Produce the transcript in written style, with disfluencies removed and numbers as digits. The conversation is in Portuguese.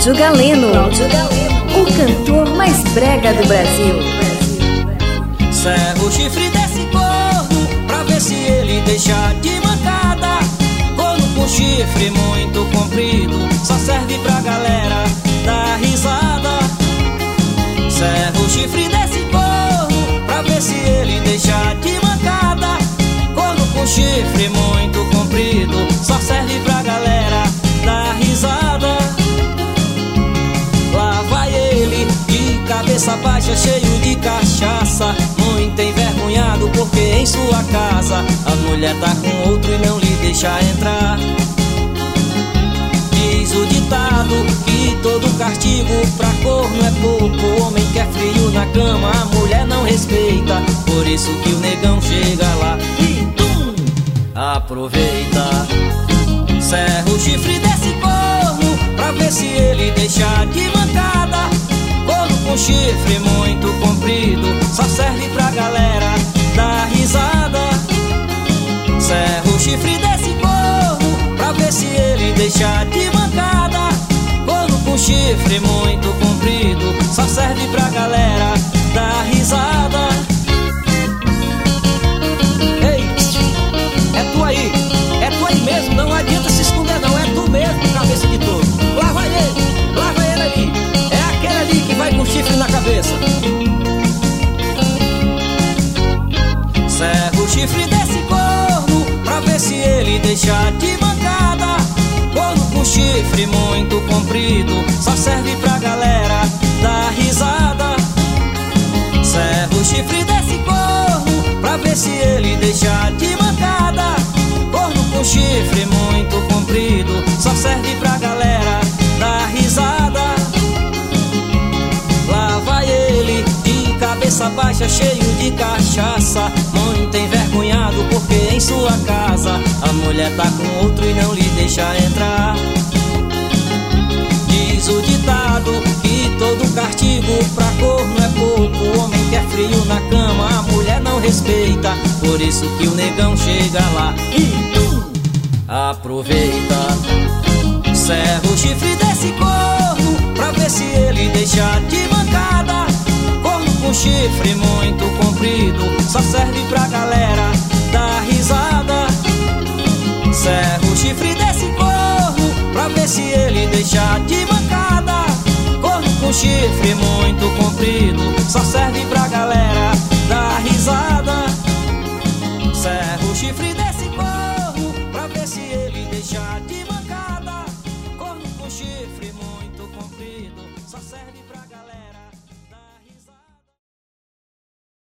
Cláudio Galeno, o cantor mais brega do Brasil. Serra o chifre desse corno pra ver se ele deixa de mancada. Corno com chifre muito comprido só serve pra galera dar risada. Serra o chifre desse corno pra ver se ele deixa de mancada. Corno com chifre muito comprido só serve pra galera dar risada. Lá vai ele de cabeça baixa, cheio de cachaça, muito envergonhado porque em sua casa a mulher tá com outro e não lhe deixa entrar. Diz o ditado que todo castigo pra corno é pouco. O homem quer frio na cama, a mulher não respeita. Por isso que o negão chega lá e aproveita. Serra o chifre desse corno pra ver se ele deixa de mancada. Corno com chifre muito comprido só serve pra galera dar risada. Serra o chifre desse corno pra ver se ele deixa de mancada. Corno com chifre muito comprido só serve pra galera dar risada. Ei, é tu aí mesmo, não adianta se esconder não, é tu mesmo, cabeça de touro. Lá vai ele ali, é aquele ali que vai com chifre na cabeça. Serra o chifre desse corno pra ver se ele deixa de mancada. Corno com chifre muito comprido só serve pra galera dar risada. Serra o chifre desse corno pra ver se ele deixa de mancada. Corno com chifre muito comprido só serve pra galera dar risada. Lá vai ele de cabeça baixa, cheio de cachaça, muito envergonhado porque em sua casa a mulher tá com outro e não lhe deixa entrar. Diz o ditado que todo castigo pra corno é pouco. O homem quer frio na cama, a mulher não respeita. Por isso que o negão chega lá e aproveita. Serra o chifre desse corno pra ver se ele deixa de mancada. Corno com chifre muito comprido só serve pra galera dar risada. Serra o chifre desse corno pra ver se ele deixa de mancada. Corno com chifre muito comprido só serve pra galera dar risada. Serra o chifre desse corno pra ver se ele deixa de mancada. Corno com chifre muito comprido só serve pra galera